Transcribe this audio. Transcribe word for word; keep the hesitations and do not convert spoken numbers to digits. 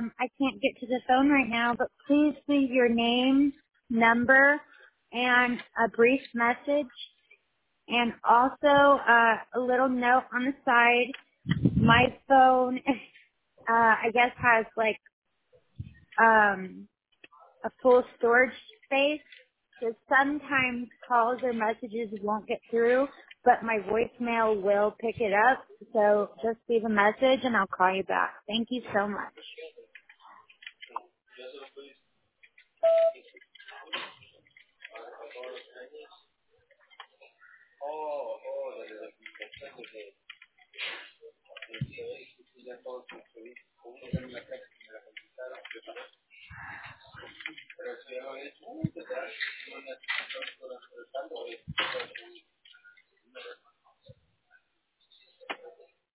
um, I can't get to the phone right now, but please leave your name, number, and a brief message, and also uh, a little note on the side. My phone, uh, I guess, has like um, a full storage space, so sometimes calls or messages won't get through, but my voicemail will pick it up. So just leave a message and I'll call you back. Thank you so much.